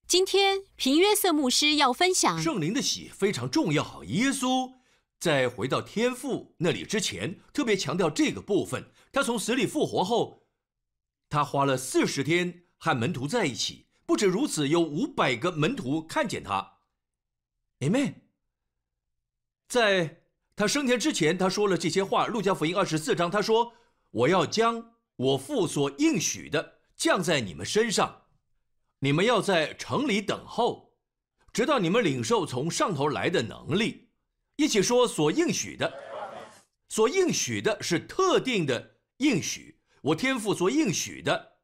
今天平约瑟牧师要分享圣灵的喜非常重要。耶稣在回到天父那里之前，特别强调这个部分。他从死里复活后，他花了40天和门徒在一起。不止如此，有500个门徒看见他。Amen。在他升天之前，他说了这些话。路加福音24章，他说：“我要将我父所应许的降在你们身上，你们要在城里等候，直到你们领受从上头来的能力。”一起说所应许的，所应许的是特定的应许，我天父所应许的。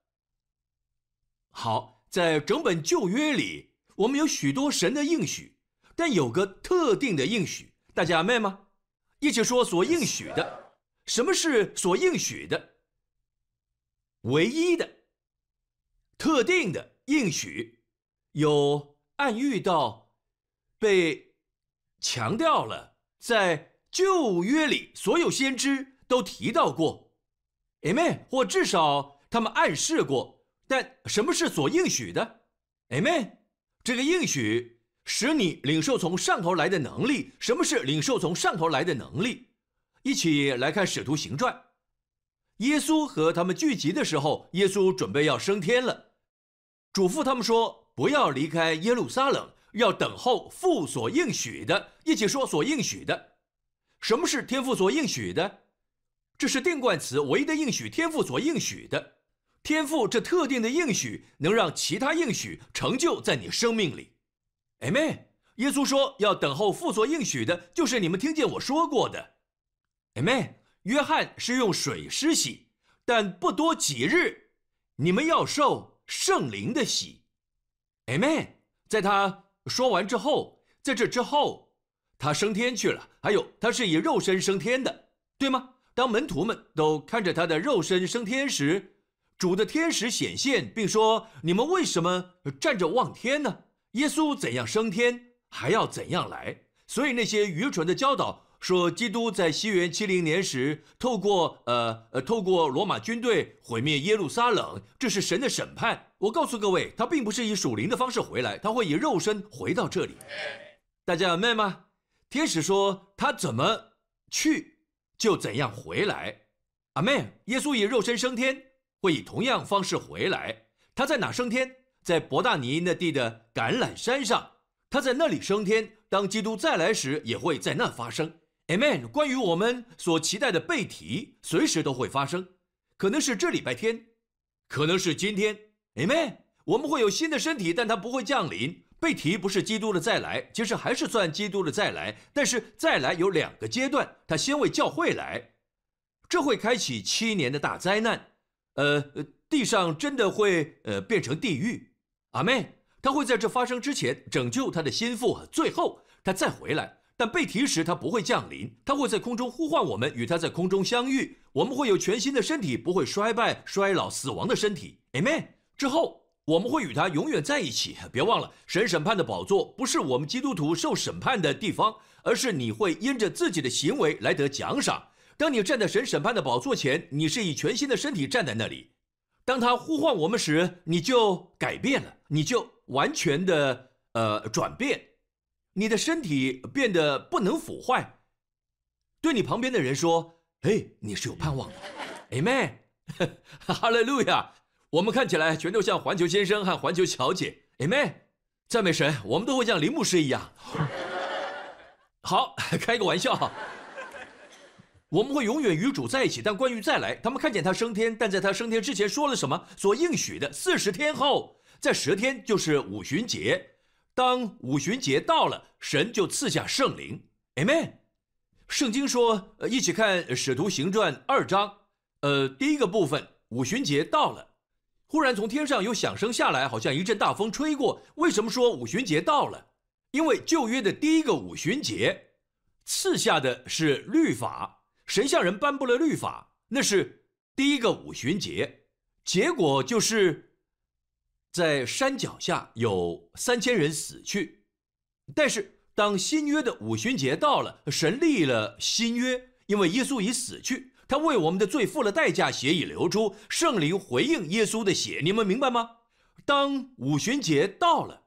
好，在整本旧约里，我们有许多神的应许，但有个特定的应许，大家明白吗？一起说所应许的。什么是所应许的？唯一的、特定的应许，有暗喻到被强调了，在旧约里所有先知都提到过 Amen， 或至少他们暗示过。但什么是所应许的 Amen？ 这个应许使你领受从上头来的能力。什么是领受从上头来的能力？一起来看使徒行传。耶稣和他们聚集的时候，耶稣准备要升天了，嘱咐他们说不要离开耶路撒冷，要等候父所应许的。一起说所应许的。什么是天父所应许的？这是定冠词，唯一的应许，天父所应许的。天父这特定的应许能让其他应许成就在你生命里。 Amen。 耶稣说要等候父所应许的，就是你们听见我说过的。 Amen。 约翰是用水施洗，但不多几日你们要受圣灵的洗。 Amen。 在他说完之后，在这之后他升天去了，还有他是以肉身升天的，对吗？当门徒们都看着他的肉身升天时，主的天使显现，并说：“你们为什么站着望天呢？耶稣怎样升天，还要怎样来。”所以那些愚蠢的教导说，基督在西元70年时透过罗马军队毁灭耶路撒冷，这是神的审判。我告诉各位，他并不是以属灵的方式回来，他会以肉身回到这里。大家有明白吗？天使说他怎么去，就怎样回来。阿们。耶稣以肉身升天，会以同样方式回来。他在哪升天？在伯大尼那地的橄榄山上，他在那里升天。当基督再来时，也会在那发生。Amen。 关于我们所期待的被提，随时都会发生，可能是这礼拜天，可能是今天。Amen。 我们会有新的身体，但它不会降临。被提不是基督的再来，其实还是算基督的再来，但是再来有2个阶段，他先为教会来，这会开启7年的大灾难。地上真的会变成地狱。阿们。他会在这发生之前拯救他的心腹，最后他再回来。但被提时他不会降临，他会在空中呼唤我们，与他在空中相遇。我们会有全新的身体，不会衰败、衰老、死亡的身体。Amen。 之后我们会与他永远在一起。别忘了，神审判的宝座不是我们基督徒受审判的地方，而是你会因着自己的行为来得奖赏。当你站在神审判的宝座前，你是以全新的身体站在那里。当他呼唤我们时，你就改变了，你就完全的转变，你的身体变得不能腐坏。对你旁边的人说：“哎，你是有盼望的。” Amen。 哈利路亚。我们看起来全都像环球先生和环球小姐。Amen。 赞美神，我们都会像林牧师一样。好，开个玩笑。我们会永远与主在一起，但关于再来，他们看见他升天，但在他升天之前说了什么？所应许的40天后，在10天就是五旬节。当五旬节到了，神就赐下圣灵。Amen。 圣经说，一起看使徒行传2章，第一个部分，五旬节到了，忽然从天上有响声下来，好像一阵大风吹过。为什么说五旬节到了？因为旧约的第一个五旬节赐下的是律法。神向人颁布了律法，那是第一个五旬节。结果就是在山脚下有3000人死去。但是当新约的五旬节到了，神立了新约，因为耶稣已死去，他为我们的罪付了代价，血已流出，圣灵回应耶稣的血。你们明白吗？当五旬节到了，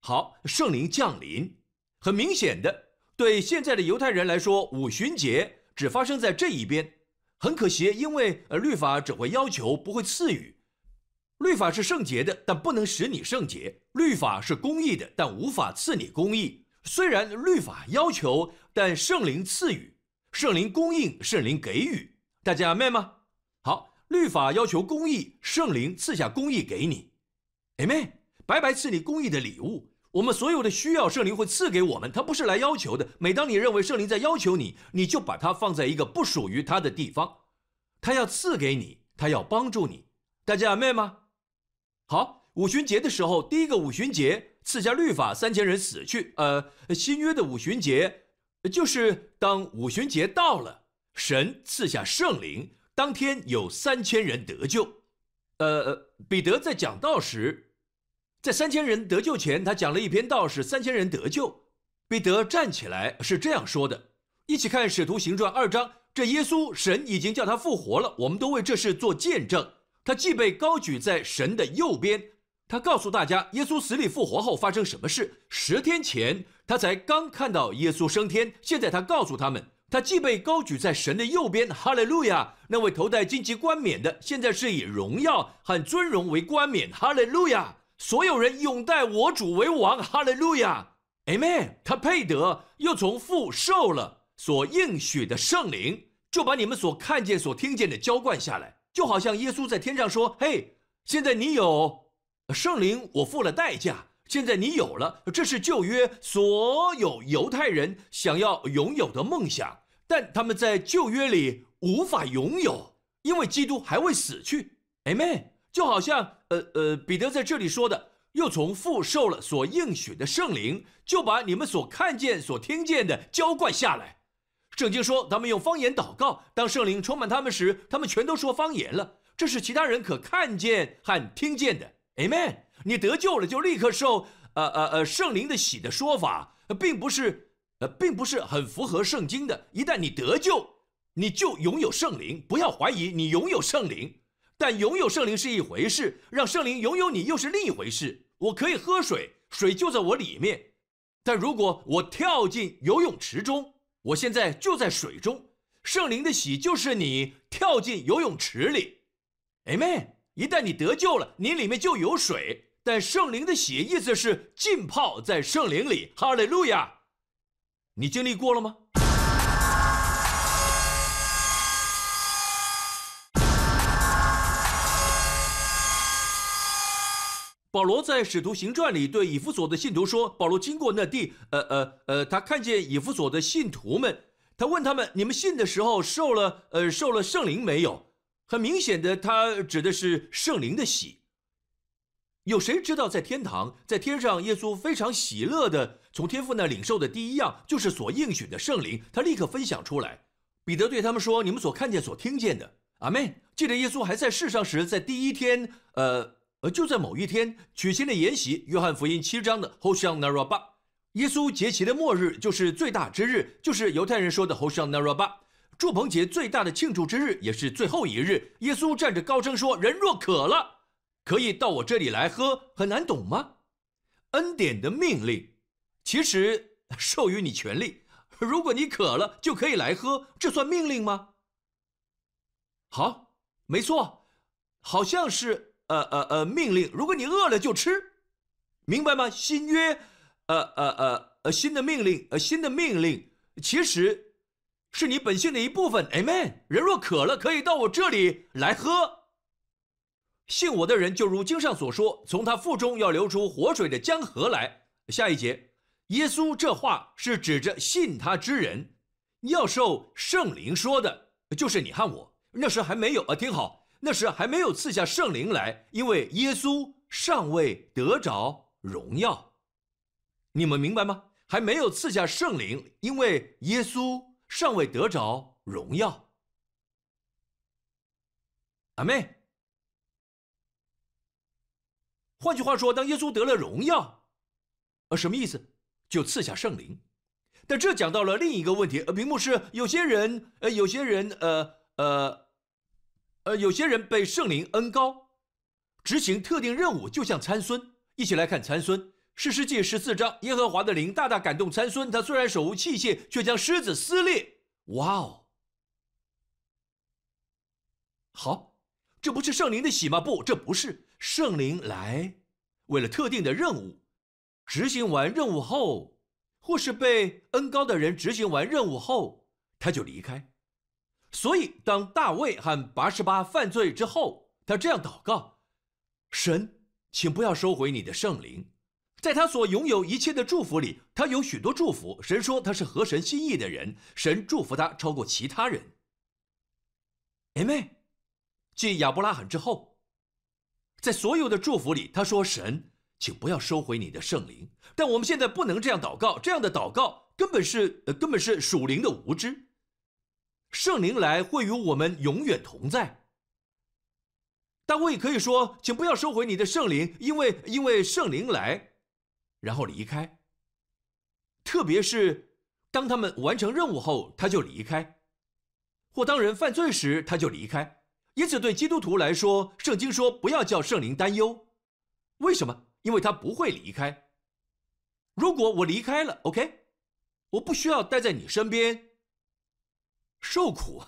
好，圣灵降临，很明显的，对现在的犹太人来说，五旬节只发生在这一边。很可惜，因为律法只会要求，不会赐予。律法是圣洁的，但不能使你圣洁；律法是公义的，但无法赐你公义。虽然律法要求，但圣灵赐予，圣灵供应，圣灵给予。大家明白吗？好，律法要求公义，圣灵赐下公义给你。Amen， 白白赐你公义的礼物。我们所有的需要，圣灵会赐给我们，他不是来要求的。每当你认为圣灵在要求你，你就把它放在一个不属于他的地方。他要赐给你，他要帮助你。大家明白吗？好，五旬节的时候，第一个五旬节赐下律法，3000人死去。新约的五旬节就是当五旬节到了，神赐下圣灵，当天有3000人得救。彼得在讲道时，在3000人得救前，他讲了一篇道，是3000人得救。彼得站起来是这样说的，一起看使徒行传2章，这耶稣神已经叫他复活了，我们都为这事做见证。他既被高举在神的右边，他告诉大家耶稣死里复活后发生什么事。10天前他才刚看到耶稣升天，现在他告诉他们，他既被高举在神的右边，哈利路亚！那位头戴荆棘冠冕的，现在是以荣耀和尊荣为冠冕，哈利路亚！所有人拥戴我主为王，哈利路亚 ，Amen。他配得，又从父受了所应许的圣灵，就把你们所看见、所听见的浇灌下来。就好像耶稣在天上说：“嘿，现在你有圣灵，我付了代价，现在你有了。”这是旧约所有犹太人想要拥有的梦想，但他们在旧约里无法拥有，因为基督还未死去。Amen。就好像彼得在这里说的，又从父受了所应许的圣灵，就把你们所看见、所听见的浇灌下来。圣经说，他们用方言祷告，当圣灵充满他们时，他们全都说方言了。这是其他人可看见和听见的。Amen。你得救了，就立刻受圣灵的洗的说法，并不是很符合圣经的。一旦你得救，你就拥有圣灵，不要怀疑，你拥有圣灵。但拥有圣灵是一回事，让圣灵拥有你又是另一回事。我可以喝水，水就在我里面，但如果我跳进游泳池中，我现在就在水中，圣灵的洗就是你跳进游泳池里。Amen。一旦你得救了，你里面就有水，但圣灵的洗意思是浸泡在圣灵里。哈利路亚！你经历过了吗？保罗在使徒行传里对以弗所的信徒说，保罗经过那地，他看见以弗所的信徒们，他问他们，你们信的时候受了圣灵没有？很明显的，他指的是圣灵的洗。有谁知道在天堂，在天上，耶稣非常喜乐的从天父那领受的第一样，就是所应许的圣灵，他立刻分享出来。彼得对他们说，你们所看见、所听见的，阿们。记得耶稣还在世上时，在第一天，就在某一天举行了筵席，约翰福音7章的 Hoshana Rabbah。 耶稣节期的末日就是最大之日，就是犹太人说的 Hoshana Rabbah。 祝棚节最大的庆祝之日，也是最后一日。耶稣站着高声说，人若渴了，可以到我这里来喝。很难懂吗？恩典的命令其实授予你权利，如果你渴了就可以来喝，这算命令吗？好，没错，好像是命令，如果你饿了就吃，明白吗？新约，新的命令，其实是你本性的一部分。Amen。人若渴了，可以到我这里来喝。信我的人，就如经上所说，从他腹中要流出活水的江河来。下一节，耶稣这话是指着信他之人要受圣灵说的，就是你和我。那时还没有听好。那时还没有赐下圣灵来，因为耶稣尚未得着荣耀。你们明白吗？还没有赐下圣灵，因为耶稣尚未得着荣耀。阿们。换句话说，当耶稣得了荣耀，什么意思？就赐下圣灵。但这讲到了另一个问题，屏幕是有些人被圣灵恩膏，执行特定任务，就像参孙。一起来看参孙， 士师记14章，耶和华的灵大大感动参孙，他虽然手无器械，却将狮子撕裂。哇哦！好，这不是圣灵的喜吗？不，这不是。圣灵来，为了特定的任务，执行完任务后，或是被恩膏的人执行完任务后，他就离开。所以，当大卫和拔示巴犯罪之后，他这样祷告：神，请不要收回你的圣灵。在他所拥有一切的祝福里，他有许多祝福。神说他是合神心意的人，神祝福他超过其他人。Amen。继亚伯拉罕之后，在所有的祝福里，他说：神，请不要收回你的圣灵。但我们现在不能这样祷告，这样的祷告根本是属灵的无知。圣灵来会与我们永远同在。大卫可以说：请不要收回你的圣灵，因为圣灵来，然后离开。特别是当他们完成任务后，他就离开；或当人犯罪时，他就离开。因此，对基督徒来说，圣经说不要叫圣灵担忧。为什么？因为他不会离开。如果我离开了 ，OK， 我不需要待在你身边受苦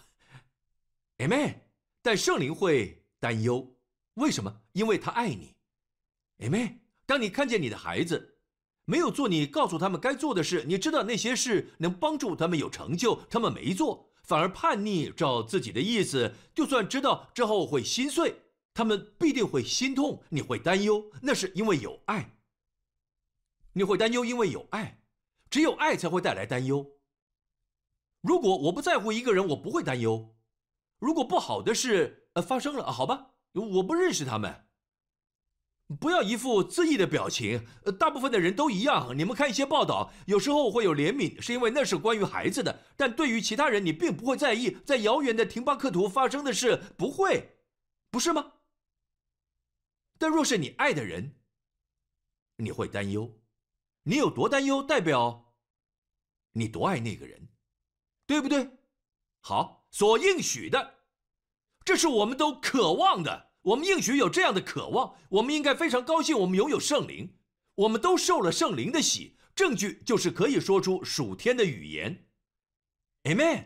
，Amen。但圣灵会担忧，为什么？因为他爱你 ，Amen。当你看见你的孩子没有做你告诉他们该做的事，你知道那些事能帮助他们有成就，他们没做。反而叛逆，照自己的意思，就算知道之后会心碎，他们必定会心痛，你会担忧，那是因为有爱。你会担忧，因为有爱，只有爱才会带来担忧。如果我不在乎一个人，我不会担忧。如果不好的事发生了，好吧，我不认识他们。不要一副自意的表情，大部分的人都一样。你们看一些报道，有时候会有怜悯，是因为那是关于孩子的，但对于其他人，你并不会在意。在遥远的廷巴克图发生的事，不会，不是吗？但若是你爱的人，你会担忧。你有多担忧，代表你多爱那个人，对不对？好，所应许的，这是我们都渴望的。我们应许有这样的渴望，我们应该非常高兴我们拥有圣灵，我们都受了圣灵的洗，证据就是可以说出属天的语言。Amen。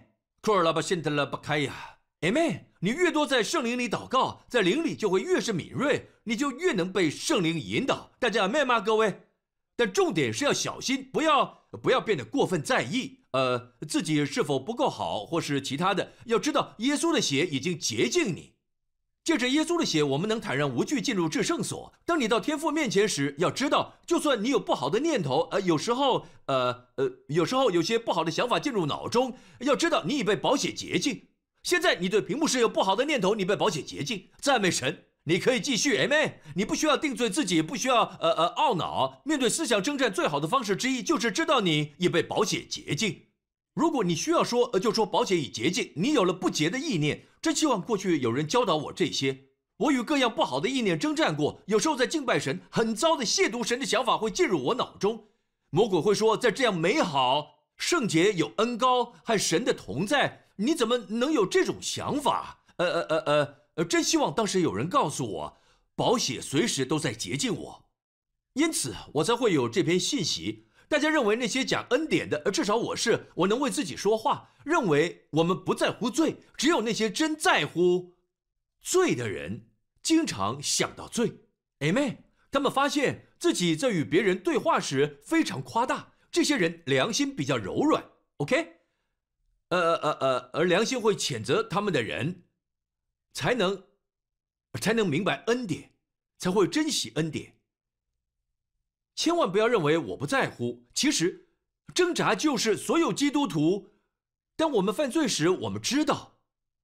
Amen。 你越多在圣灵里祷告，在灵里就会越是敏锐，你就越能被圣灵引导。大家 Amen 吗？各位？但重点是要小心，不要变得过分在意自己是否不够好或是其他的。要知道耶稣的血已经洁净你，借着耶稣的血，我们能坦然无惧进入至圣所。当你到天父面前时，要知道，就算你有不好的念头，有时候有些不好的想法进入脑中，要知道你已被宝血洁净。现在你对屏幕是有不好的念头，你被宝血洁净，赞美神，你可以继续 Amen。 你不需要定罪自己，不需要懊恼。面对思想征战最好的方式之一，就是知道你已被宝血洁净。如果你需要说，就说宝血已洁净，你有了不洁的意念。真希望过去有人教导我这些。我与各样不好的意念征战过，有时候在敬拜神，很糟的亵渎神的想法会进入我脑中。魔鬼会说，在这样美好、圣洁、有恩膏和神的同在，你怎么能有这种想法？真希望当时有人告诉我，宝血随时都在洁净我，因此我才会有这篇信息。大家认为那些讲恩典的，至少我能为自己说话，认为我们不在乎罪，只有那些真在乎罪的人经常想到罪。 Amen。 他们发现自己在与别人对话时非常夸大，这些人良心比较柔软 OK。 而良心会谴责他们的人才能明白恩典，才会珍惜恩典。千万不要认为我不在乎，其实挣扎就是所有基督徒，当我们犯罪时，我们知道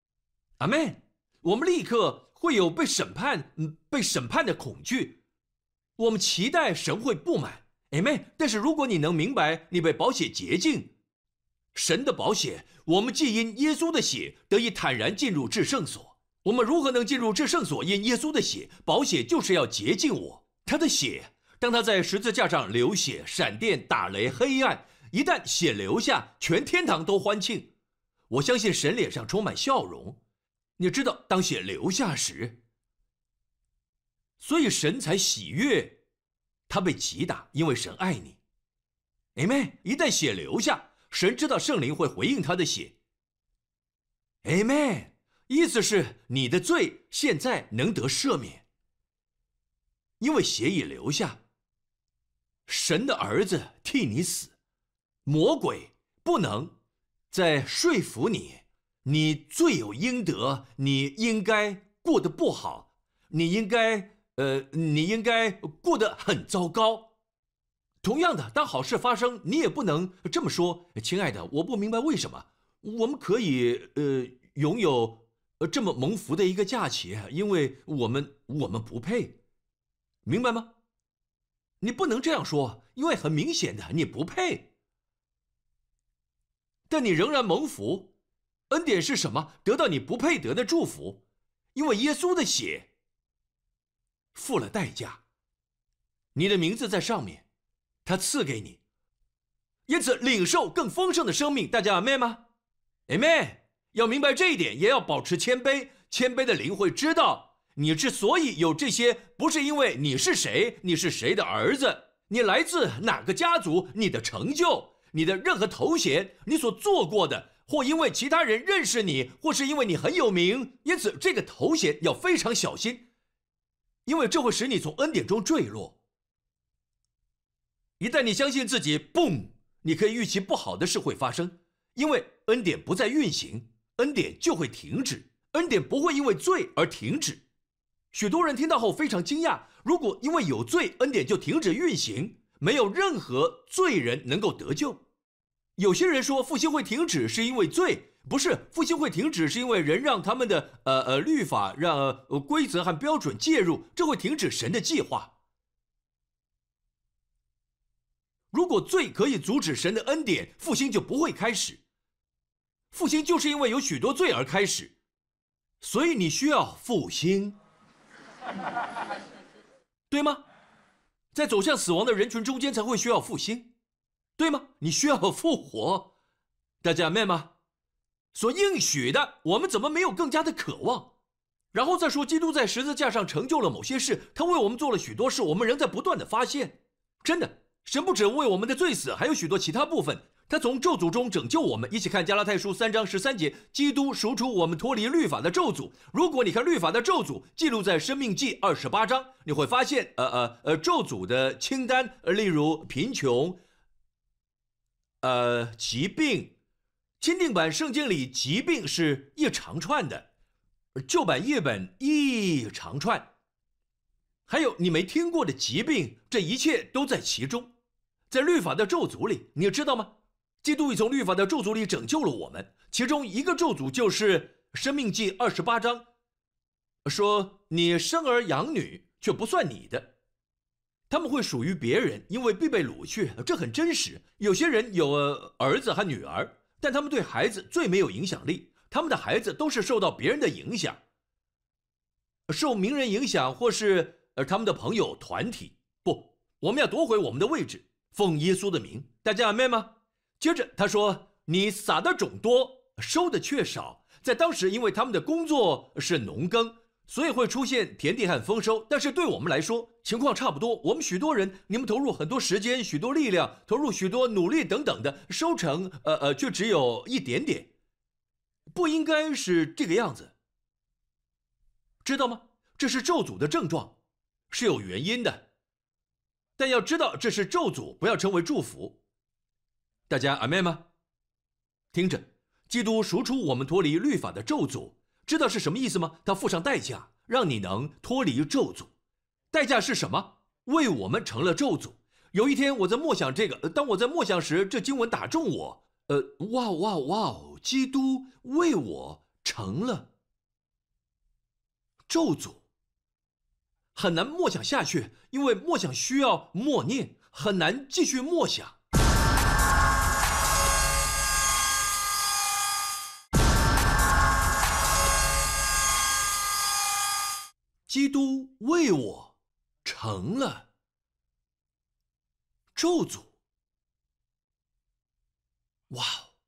Amen， 我们立刻会有被审判的恐惧，我们期待神会不满 Amen。 但是如果你能明白你被宝血洁净，神的宝血，我们既因耶稣的血得以坦然进入至圣所。我们如何能进入至圣所？因耶稣的血，宝血就是要洁净我。他的血，当他在十字架上流血，闪电打雷，黑暗一旦血流下，全天堂都欢庆。我相信神脸上充满笑容。你知道，当血流下时，所以神才喜悦他被击打，因为神爱你。Amen。一旦血流下，神知道圣灵会回应他的血。Amen。意思是你的罪现在能得赦免，因为血已流下。神的儿子替你死，魔鬼不能再说服你，你罪有应得，你应该过得不好，你应该过得很糟糕。同样的，当好事发生，你也不能这么说：亲爱的，我不明白为什么我们可以拥有这么蒙福的一个假期，因为我们不配，明白吗？你不能这样说，因为很明显的你不配，但你仍然蒙福。恩典是什么？得到你不配得的祝福，因为耶稣的血付了代价，你的名字在上面，他赐给你，因此领受更丰盛的生命。大家阿们吗？阿们。要明白这一点，也要保持谦卑。谦卑的灵会知道，你之所以有这些，不是因为你是谁，你是谁的儿子，你来自哪个家族，你的成就，你的任何头衔，你所做过的，或因为其他人认识你，或是因为你很有名，因此这个头衔要非常小心，因为这会使你从恩典中坠落。一旦你相信自己，嘣，你可以预期不好的事会发生，因为恩典不再运行，恩典就会停止，恩典不会因为罪而停止。许多人听到后非常惊讶，如果因为有罪，恩典就停止运行，没有任何罪人能够得救。有些人说复兴会停止是因为罪，不是，复兴会停止是因为人让他们的律法、让规则和标准介入，这会停止神的计划。如果罪可以阻止神的恩典，复兴就不会开始。复兴就是因为有许多罪而开始，所以你需要复兴，对吗？在走向死亡的人群中间才会需要复兴，对吗？你需要复活，大家明白吗？所应许的，我们怎么没有更加的渴望？然后再说，基督在十字架上成就了某些事，他为我们做了许多事，我们仍在不断的发现。真的，神不只为我们的罪死，还有许多其他部分。他从咒诅中拯救我们。一起看加拉太书3章13节，基督赎出我们脱离律法的咒诅。如果你看律法的咒诅记录在申命记28章，你会发现咒诅的清单，例如贫穷，疾病。钦定版圣经里疾病是一长串的，旧版译本一长串，还有你没听过的疾病，这一切都在其中。在律法的咒诅里，你知道吗？基督已从律法的咒诅里拯救了我们，其中一个咒诅就是申命记28章说，你生儿养女却不算你的，他们会属于别人，因为必被掳去。这很真实。有些人有儿子和女儿，但他们对孩子最没有影响力，他们的孩子都是受到别人的影响，受名人影响，或是他们的朋友团体。不，我们要夺回我们的位置，奉耶稣的名。大家阿们吗？接着他说，你撒的种多，收的却少。在当时，因为他们的工作是农耕，所以会出现田地和丰收。但是对我们来说，情况差不多。我们许多人，你们投入很多时间、许多力量，投入许多努力等等的，收成却只有一点点。不应该是这个样子，知道吗？这是咒诅的症状，是有原因的。但要知道，这是咒诅，不要成为祝福。大家阿们吗？听着，基督赎出我们脱离律法的咒诅，知道是什么意思吗？他付上代价，让你能脱离咒诅。代价是什么？为我们成了咒诅。有一天我在默想这个，当我在默想时，这经文打中我。哇！基督为我成了咒诅。很难默想下去，因为默想需要默念，很难继续默想。基督为我成了咒诅。哇，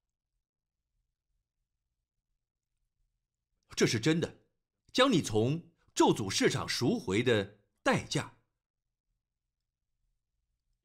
这是真的，将你从咒诅市场赎回的代价。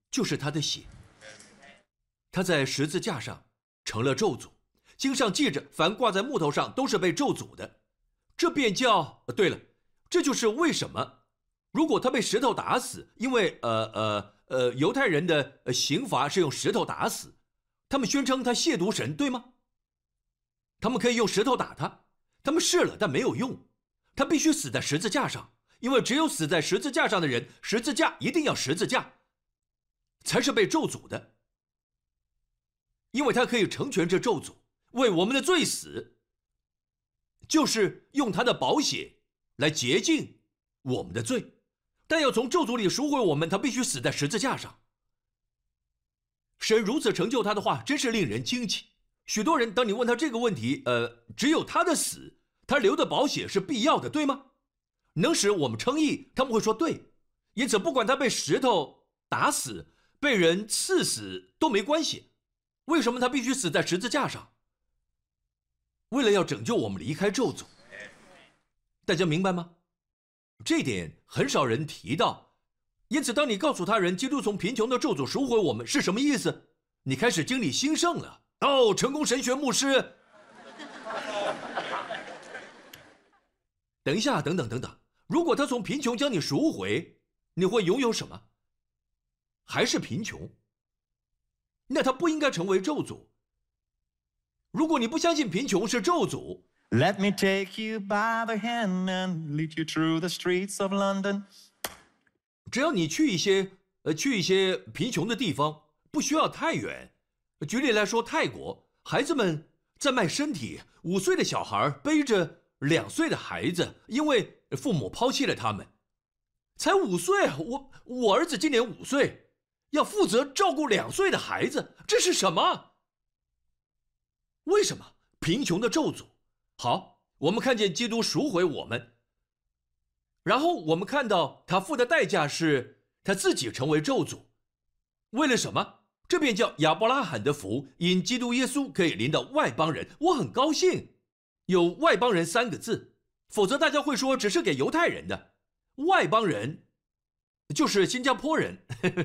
就是他的血。他在十字架上成了咒诅，经上记着，凡挂在木头上都是被咒诅的。这便叫……对了，这就是为什么，如果他被石头打死，因为犹太人的刑罚是用石头打死，他们宣称他亵渎神，对吗？他们可以用石头打他，他们试了，但没有用。他必须死在十字架上，因为只有死在十字架上的人，十字架一定要十字架，才是被咒诅的。因为他可以成全这咒诅，为我们的罪死，就是用他的宝血来洁净我们的罪。但要从咒诅里赎回我们，他必须死在十字架上。神如此成就他的话，真是令人惊奇。许多人，当你问他这个问题，只有他的死，他流的宝血是必要的，对吗？能使我们称义，他们会说对。因此，不管他被石头打死，被人刺死都没关系。为什么他必须死在十字架上？为了要拯救我们离开咒诅。大家明白吗？这点很少人提到。因此，当你告诉他人基督从贫穷的咒诅赎回我们是什么意思，你开始经历兴盛了。哦，成功神学牧师。等一下，等等，如果他从贫穷将你赎回，你会拥有什么？还是贫穷？那他不应该成为咒诅。如果你不相信贫穷是咒诅， Let me take you by the hand and lead you through the streets of London. 只要你去一些贫穷的地方，不需要太远。举例来说，泰国孩子们在卖身体，5岁的小孩背着2岁的孩子，因为父母抛弃了他们。才5岁，我儿子今年5岁，要负责照顾2岁的孩子，这是什么？为什么？贫穷的咒诅。好，我们看见基督赎回我们，然后我们看到他付的代价是他自己成为咒诅。为了什么？这便叫亚伯拉罕的福，因基督耶稣可以临到外邦人。我很高兴有外邦人3个字，否则大家会说只是给犹太人的。外邦人就是新加坡人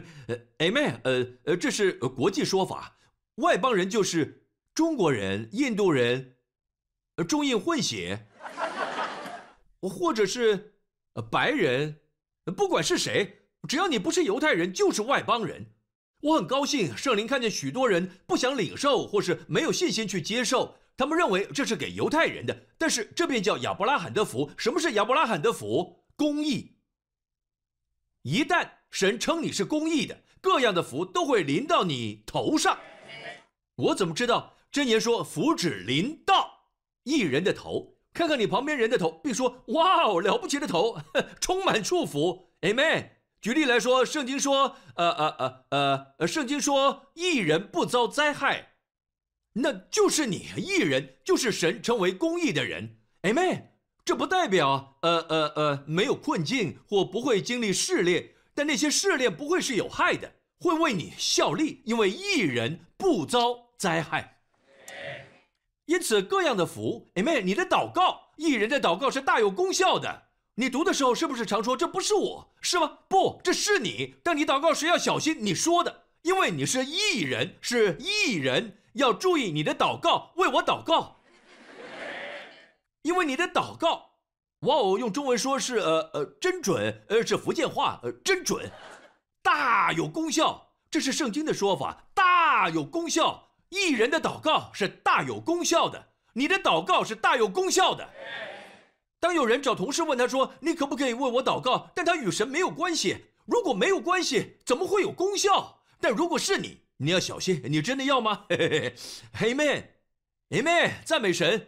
Amen。 这是国际说法。外邦人就是中国人、印度人、中印混血，或者是白人，不管是谁，只要你不是犹太人，就是外邦人。我很高兴圣灵看见许多人不想领受，或是没有信心去接受，他们认为这是给犹太人的。但是这便叫亚伯拉罕的福。什么是亚伯拉罕的福？公义。一旦神称你是公义的，各样的福都会临到你头上。我怎么知道？箴言说福只临到义人的头。看看你旁边人的头，并说哇哦，了不起的头，充满祝福。 Amen。 举例来说，圣经说圣经说义人不遭灾害，那就是你。义人就是神成为公义的人。 Amen。 这不代表没有困境或不会经历试炼，但那些试炼不会是有害的，会为你效力，因为义人不遭灾害。因此各样的福 Amen。 你的祷告，义人的祷告是大有功效的。你读的时候是不是常说这不是我，是吗？不，这是你。但你祷告时要小心你说的，因为你是义人，是义人，要注意你的祷告，为我祷告。因为你的祷告，哇哦，用中文说是真准，是福建话，真准，大有功效。这是圣经的说法，大有功效。义人的祷告是大有功效的，你的祷告是大有功效的。当有人找同事问他说你可不可以为我祷告，但他与神没有关系。如果没有关系，怎么会有功效？但如果是你，你要小心。你真的要吗？Amen Amen， 赞美神。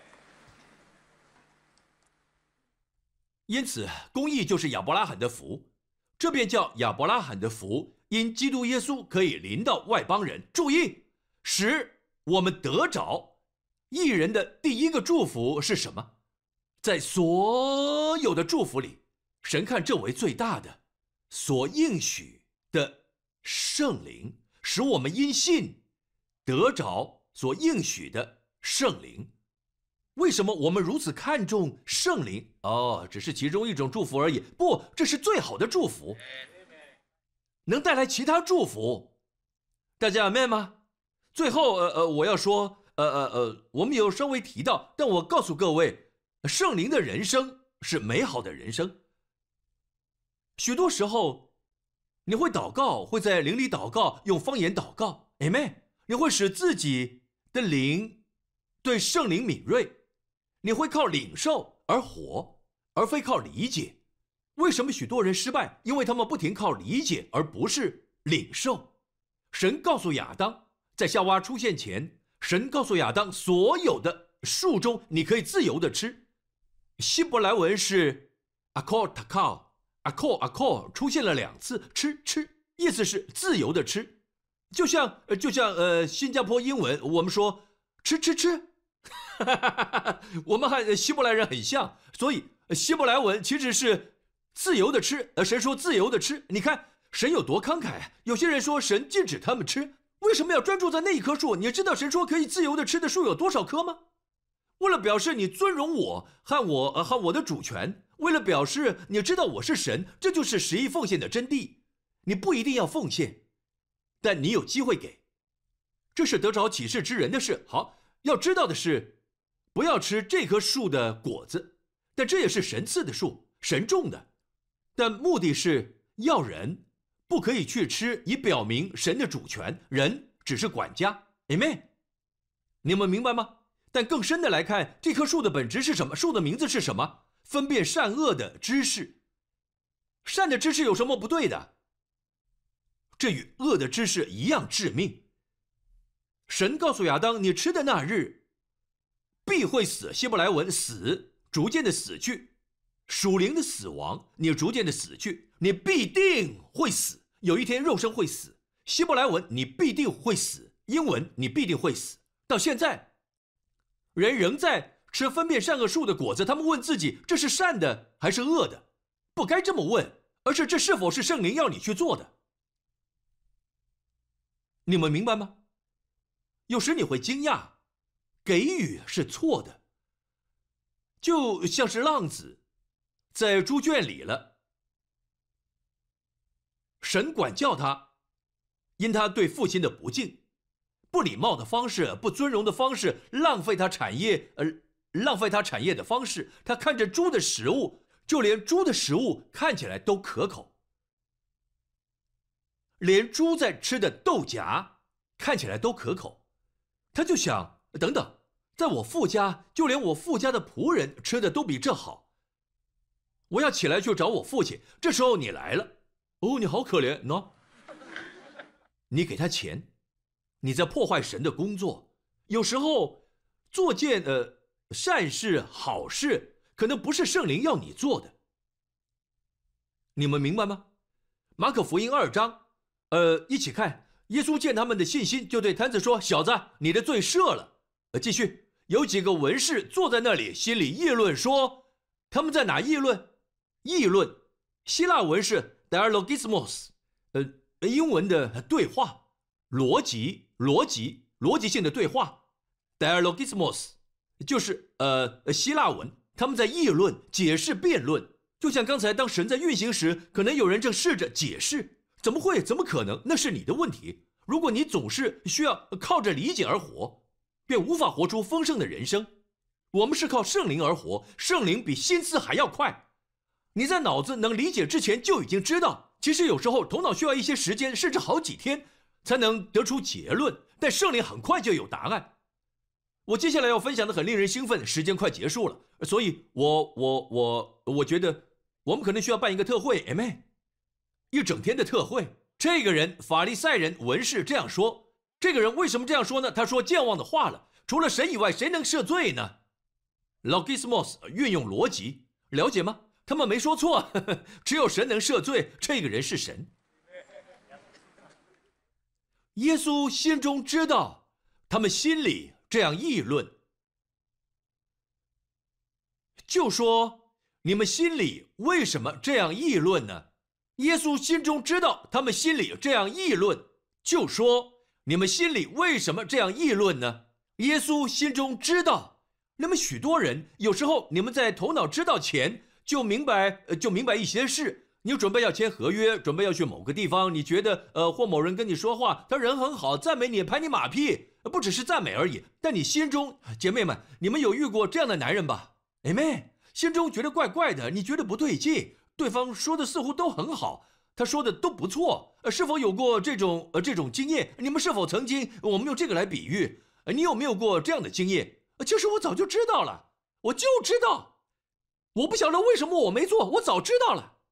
因此公义就是亚伯拉罕的福，这便叫亚伯拉罕的福，因基督耶稣可以临到外邦人。注意，使我们得着。义人的第一个祝福是什么？在所有的祝福里，神看这为最大的，所应许的圣灵，使我们因信得着所应许的圣灵。为什么我们如此看重圣灵？只是其中一种祝福而已。不，这是最好的祝福。 能带来其他祝福。大家明白吗？最后，我要说，我们有稍微提到，但我告诉各位，圣灵的人生是美好的人生。许多时候，你会祷告，会在灵里祷告，用方言祷告 ，Amen。你会使自己的灵对圣灵敏锐，你会靠领受而活，而非靠理解。为什么许多人失败？因为他们不停靠理解，而不是领受。神告诉亚当，在夏娃出现前，神告诉亚当，所有的树中你可以自由的吃。希伯来文是 akol takal，akol 出现了2次，吃，意思是自由的吃。就像新加坡英文，我们说吃，我们和希伯来人很像，所以希伯来文其实是自由的吃。神说自由的吃，你看神有多慷慨。有些人说神禁止他们吃，为什么要专注在那一棵树？你知道神说可以自由的吃的树有多少棵吗？为了表示你尊荣我和我的主权，为了表示你知道我是神，这就是十一奉献的真谛。你不一定要奉献，但你有机会给，这是得着启示之人的事。好，要知道的是，不要吃这棵树的果子，但这也是神赐的树，神种的，但目的是要人不可以去吃，以表明神的主权，人只是管家。 Amen， 你们明白吗？但更深的来看，这棵树的本质是什么？树的名字是什么？分辨善恶的知识。善的知识有什么不对的？这与恶的知识一样致命。神告诉亚当，你吃的那日必会死。希伯来文死，逐渐的死去，属灵的死亡，你逐渐的死去，你必定会死，有一天肉身会死。希伯来文你必定会死，英文你必定会死。到现在人仍在吃分辨善恶树的果子，他们问自己，这是善的还是恶的？不该这么问，而是这是否是圣灵要你去做的？你们明白吗？有时你会惊讶，给予是错的，就像是浪子在猪圈里了，神管教他，因他对父亲的不敬、不礼貌的方式、不尊荣的方式，浪费他产业的方式，他看着猪的食物，就连猪的食物看起来都可口，连猪在吃的豆荚看起来都可口。他就想，等等，在我父家，就连我父家的仆人吃的都比这好，我要起来去找我父亲。这时候你来了，哦，你好可怜喏，你给他钱，你在破坏神的工作。有时候做件善事好事，可能不是圣灵要你做的。你们明白吗？马可福音2章，一起看。耶稣见他们的信心，就对摊子说，小子，你的罪赦了。继续，有几个文士坐在那里，心里议论说，他们在哪议论？议论希腊文是 dialogismos， 英文的对话，逻辑性的对话。 dialogismos 就是希腊文，他们在议论、解释、辩论。就像刚才当神在运行时，可能有人正试着解释，怎么会？怎么可能？那是你的问题。如果你总是需要靠着理解而活，便无法活出丰盛的人生。我们是靠圣灵而活，圣灵比心思还要快。你在脑子能理解之前就已经知道，其实有时候头脑需要一些时间，甚至好几天才能得出结论，但圣灵很快就有答案。我接下来要分享的很令人兴奋，时间快结束了，所以我觉得我们可能需要办一个特会 ，Amen， 一整天的特会。这个人法利赛人文士这样说，这个人为什么这样说呢？他说健忘的话了，除了神以外，谁能赦罪呢？ Logismos 运用逻辑，了解吗？他们没说错，只有神能赦罪，这个人是神。耶稣心中知道他们心里这样议论，就说，你们心里为什么这样议论呢？耶稣心中知道他们心里这样议论，就说，你们心里为什么这样议论呢？耶稣心中知道，那么许多人有时候你们在头脑知道前就明白一些事， 你准备要签合约，准备要去某个地方，你觉得或某人跟你说话，他人很好，赞美你，拍你马屁，不只是赞美而已，但你心中，姐妹们，你们有遇过这样的男人吧？哎妹，心中觉得怪怪的，你觉得不对劲，对方说的似乎都很好，他说的都不错，是否有过这种经验？你们是否曾经，我们用这个来比喻，你有没有过这样的经验？就是我早就知道了，我就知道，我不晓得为什么我没做，我早知道了。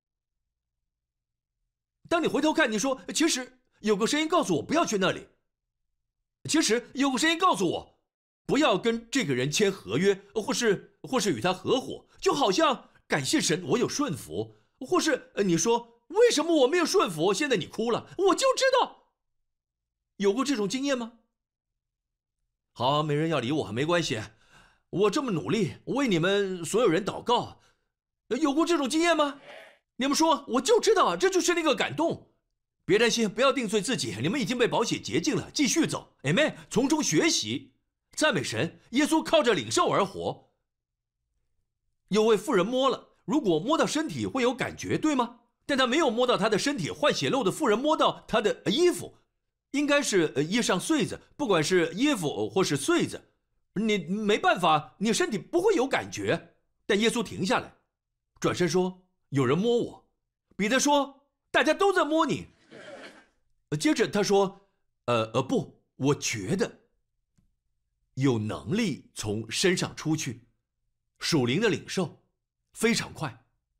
当你回头看，你说其实有个声音告诉我不要去那里，其实有个声音告诉我不要跟这个人签合约，或是与他合伙，就好像感谢神我有顺服，或是你说为什么我没有顺服，现在你哭了，我就知道。有过这种经验吗？好，没人要理我，没关系，我这么努力为你们所有人祷告，有过这种经验吗？你们说我就知道，这就是那个感动。别担心，不要定罪自己，你们已经被宝血洁净了，继续走 Amen， 从中学习，赞美神。耶稣靠着领受而活。有位妇人摸了，如果摸到身体会有感觉，对吗？但他没有摸到他的身体，患血漏的妇人摸到他的衣服，应该是衣上穗子，不管是衣服或是穗子，你没办法，你身体不会有感觉。但耶稣停下来，转身说，有人摸我。彼得说，大家都在摸你。接着他说，不，我觉得有能力从身上出去，属灵的领受非常快。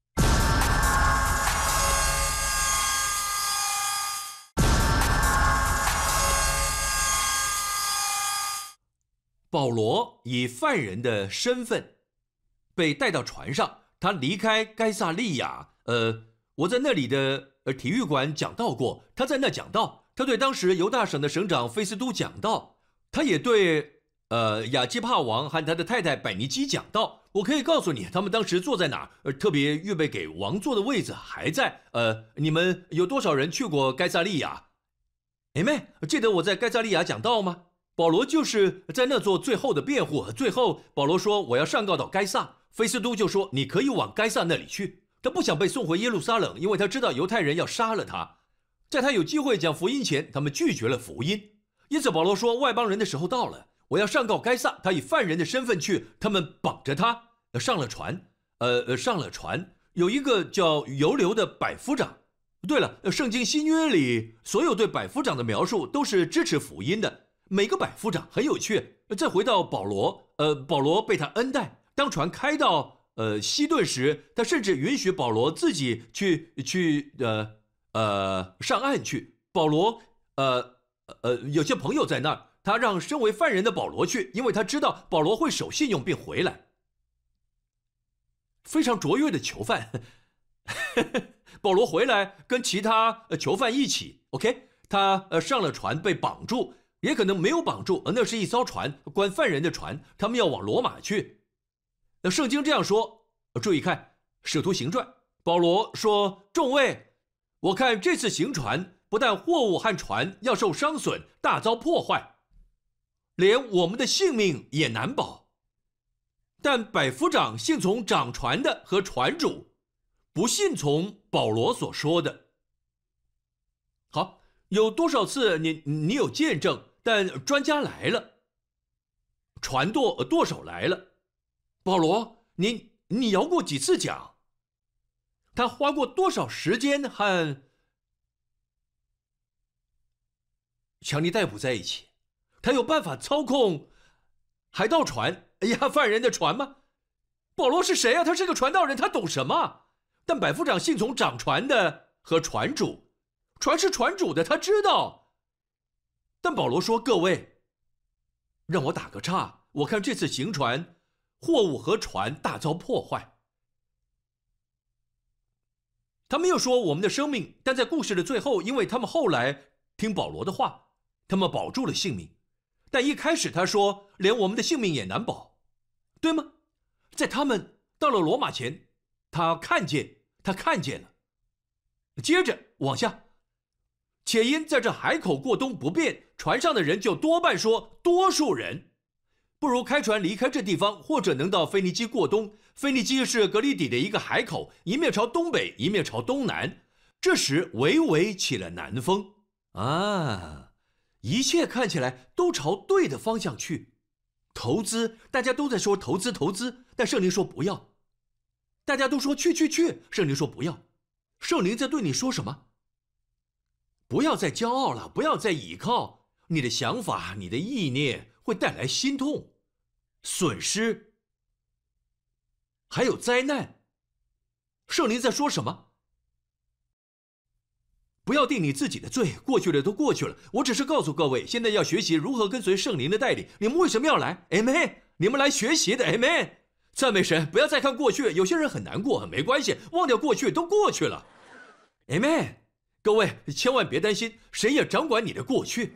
保罗以犯人的身份被带到船上，他离开该撒利亚。我在那里的体育馆讲道过，他在那讲道，他对当时犹大省的省长菲斯都讲道，他也对亚基帕王和他的太太百尼基讲道。我可以告诉你，他们当时坐在哪儿，特别预备给王坐的位子还在。你们有多少人去过该撒利亚？哎妹，记得我在该撒利亚讲道吗？保罗就是在那做最后的辩护，最后保罗说我要上告到该撒，菲斯都就说你可以往该撒那里去。他不想被送回耶路撒冷，因为他知道犹太人要杀了他。在他有机会讲福音前，他们拒绝了福音。因此保罗说外邦人的时候到了，我要上告该撒。他以犯人的身份去，他们绑着他上了船。有一个叫犹流的百夫长。对了，圣经新约里所有对百夫长的描述都是支持福音的。每个百夫长很有趣。再回到保罗，保罗被他恩待，当船开到西顿时，他甚至允许保罗自己去上岸去。保罗有些朋友在那儿，他让身为犯人的保罗去，因为他知道保罗会守信用并回来。非常卓越的囚犯，保罗回来跟其他囚犯一起 ，OK， 他上了船被绑住。也可能没有绑住，那是一艘船，关犯人的船，他们要往罗马去。圣经这样说，注意看《使徒行传》，保罗说：“众位，我看这次行船，不但货物和船要受伤损，大遭破坏，连我们的性命也难保。但百夫长信从掌船的和船主，不信从保罗所说的。”好，有多少次你有见证？但专家来了，船舵手来了，保罗，你摇过几次桨？他花过多少时间和强尼戴普在一起？他有办法操控海盗船犯人的船吗？保罗是谁啊？他是个传道人，他懂什么？但百夫长信从掌船的和船主，船是船主的，他知道。但保罗说：“各位，让我打个岔，我看这次行船，货物和船大遭破坏。”他没有说我们的生命，但在故事的最后，因为他们后来听保罗的话，他们保住了性命。但一开始他说，连我们的性命也难保，对吗？在他们到了罗马前，他看见了。接着往下。且因在这海口过冬不便，船上的人就多半说多数人不如开船离开这地方，或者能到腓尼基过冬。 腓尼基是革哩底的一个海口，一面朝东北，一面朝东南。这时微微起了南风啊，一切看起来都朝对的方向去。投资，大家都在说投资投资，但圣灵说不要。大家都说去，圣灵说不要。圣灵在对你说什么？不要再骄傲了，不要再倚靠。你的想法，你的意念会带来心痛、损失，还有灾难。圣灵在说什么？不要定你自己的罪，过去的都过去了。我只是告诉各位，现在要学习如何跟随圣灵的带领。你们为什么要来 ？Amen， 你们来学习的 ，Amen。赞美神，不要再看过去。有些人很难过，没关系，忘掉过去，都过去了。Amen。各位千万别担心，谁也掌管你的过去。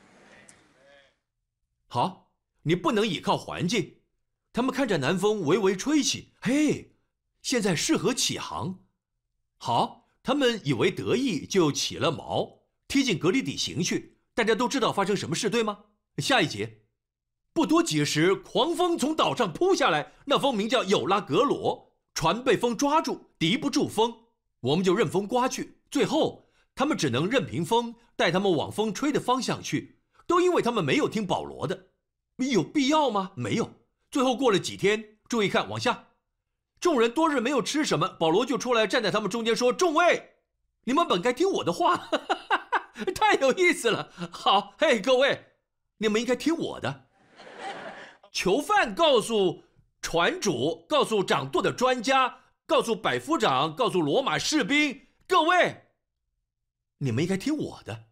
好，你不能倚靠环境。他们看着南风微微吹起，嘿，现在适合起航。好。他们以为得意，就起了锚，踢进革哩底行去。大家都知道发生什么事，对吗？下一节，不多几时，狂风从岛上扑下来，那风名叫有拉格罗，船被风抓住，敌不住风，我们就任风刮去。最后，他们只能任凭风带他们往风吹的方向去，都因为他们没有听保罗的。有必要吗？没有。最后过了几天，注意看往下。众人多日没有吃什么，保罗就出来站在他们中间说：“众位，你们本该听我的话。”太有意思了。好，嘿，各位，你们应该听我的。囚犯告诉船主，告诉掌舵的专家，告诉百夫长，告诉罗马士兵，各位，你们应该听我的。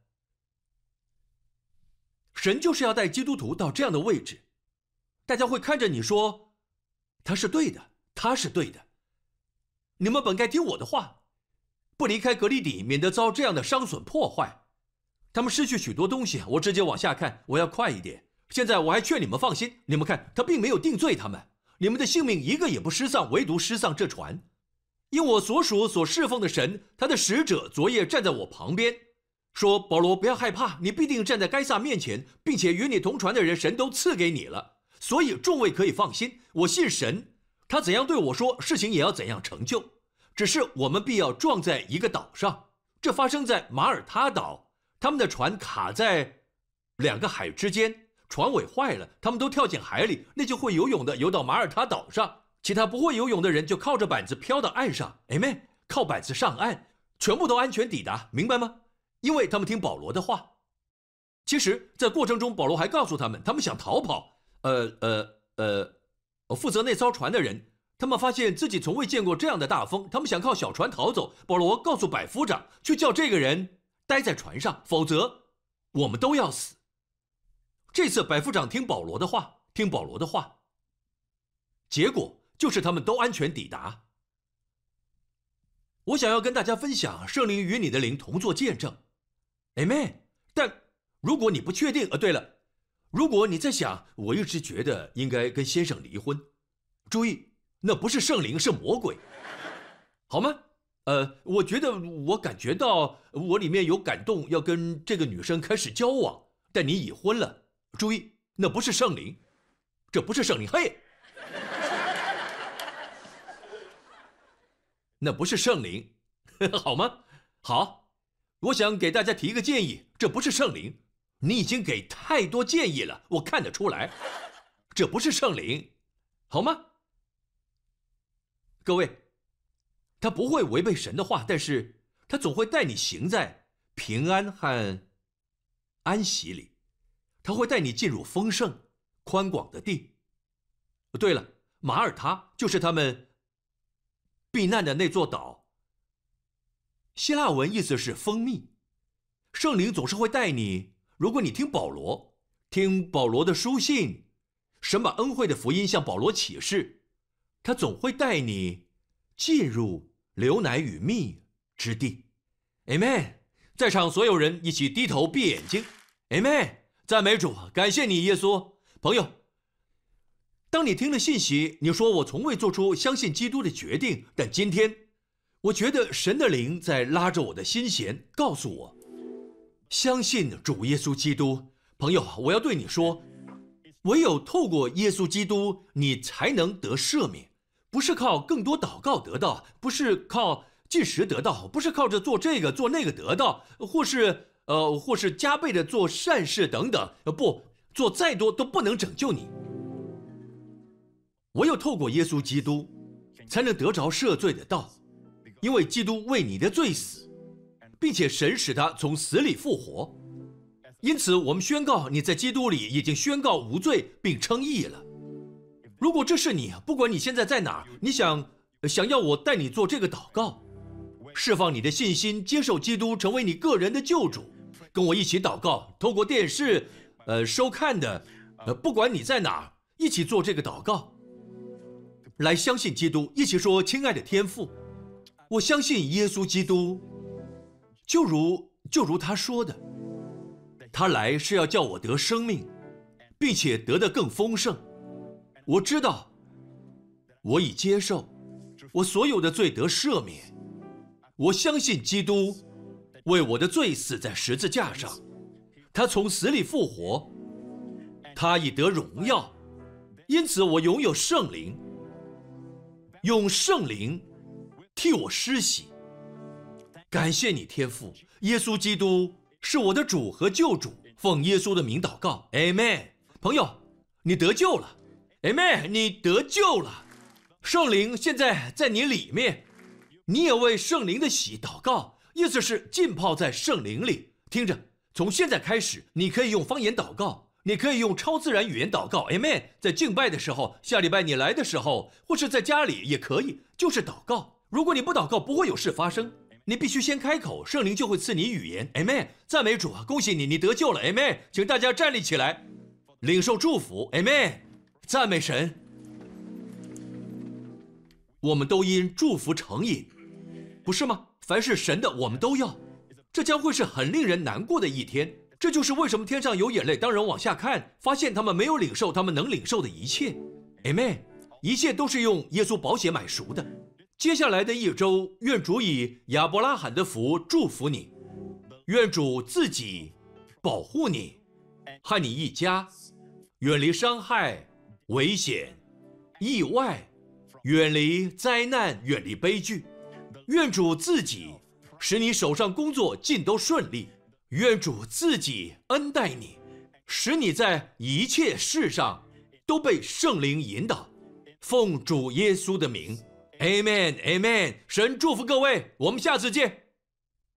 神就是要带基督徒到这样的位置，大家会看着你说，他是对的。他是对的，你们本该听我的话，不离开革哩底，免得遭这样的伤损破坏。他们失去许多东西，我直接往下看，我要快一点。现在我还劝你们放心，你们看，他并没有定罪他们，你们的性命一个也不失丧，唯独失丧这船。因我所属所侍奉的神，他的使者昨夜站在我旁边，说：“保罗，不要害怕，你必定站在该撒面前，并且与你同船的人，神都赐给你了。所以众位可以放心，我信神。”他怎样对我说，事情也要怎样成就。只是我们必要撞在一个岛上，这发生在马耳他岛。他们的船卡在两个海之间，船尾坏了，他们都跳进海里，那就会游泳的游到马耳他岛上，其他不会游泳的人就靠着板子漂到岸上。Amen，靠板子上岸，全部都安全抵达，明白吗？因为他们听保罗的话。其实，在过程中，保罗还告诉他们，他们想逃跑。负责那艘船的人，他们发现自己从未见过这样的大风，他们想靠小船逃走。保罗告诉百夫长，去叫这个人待在船上，否则我们都要死。这次百夫长听保罗的话，结果就是他们都安全抵达。我想要跟大家分享，圣灵与你的灵同作见证 Amen。 但如果你不确定，对了，如果你在想，我一直觉得应该跟先生离婚，注意，那不是圣灵，是魔鬼，好吗？我觉得我感觉到我里面有感动，要跟这个女生开始交往，但你已婚了，注意，那不是圣灵，这不是圣灵，嘿，那不是圣灵，好吗？好，我想给大家提一个建议，这不是圣灵。你已经给太多建议了，我看得出来，这不是圣灵，好吗？各位，他不会违背神的话，但是他总会带你行在平安和安息里，他会带你进入丰盛、宽广的地。对了，马耳他就是他们避难的那座岛，希腊文意思是蜂蜜。圣灵总是会带你。如果你听保罗的书信，神把恩惠的福音向保罗启示，他总会带你进入流奶与蜜之地。 Amen。 在场所有人一起低头闭眼睛。 Amen。 赞美主，感谢你耶稣。朋友，当你听了信息，你说我从未做出相信基督的决定，但今天我觉得神的灵在拉着我的心弦，告诉我相信主耶稣基督。朋友，我要对你说，唯有透过耶稣基督，你才能得赦免， 不是靠更多祷告得到，不是靠进食得到，不是靠着做这个做那个得到，或是加倍的做善事等等，不，做再多都不能拯救你。唯有透过耶稣基督，才能得着赦罪的道，因为基督为你的罪死，并且神使他从死里复活。因此我们宣告你在基督里已经宣告无罪并称义了。如果这是你，不管你现在在哪儿，你想要我带你做这个祷告，释放你的信心，接受基督成为你个人的救主，跟我一起祷告，透过电视收看的不管你在哪儿，一起做这个祷告，来相信基督，一起说：亲爱的天父，我相信耶稣基督，就如他说的，他来是要叫我得生命，并且得得更丰盛。我知道我已接受我所有的罪得赦免，我相信基督为我的罪死在十字架上，他从死里复活，他已得荣耀，因此我拥有圣灵，用圣灵替我施洗。感谢你天父，耶稣基督是我的主和救主，奉耶稣的名祷告 Amen。 朋友，你得救了 Amen， 你得救了，圣灵现在在你里面，你也为圣灵的洗祷告，意思是浸泡在圣灵里。听着，从现在开始你可以用方言祷告，你可以用超自然语言祷告 Amen。 在敬拜的时候，下礼拜你来的时候，或是在家里也可以，就是祷告。如果你不祷告，不会有事发生，你必须先开口，圣灵就会赐你语言 Amen。 赞美主啊，恭喜你，你得救了 Amen。 请大家站立起来领受祝福 Amen。 赞美神。我们都因祝福成瘾，不是吗？凡是神的我们都要，这将会是很令人难过的一天。这就是为什么天上有眼泪，当人往下看，发现他们没有领受他们能领受的一切 Amen。 一切都是用耶稣宝血买赎的。接下来的一周，愿主以亚伯拉罕的福祝福你，愿主自己保护你和你一家，远离伤害、危险、意外，远离灾难，远离悲剧。愿主自己使你手上工作尽都顺利，愿主自己恩待你，使你在一切事上都被圣灵引导。奉主耶稣的名 Amen Amen。 神祝福各位，我们下次见。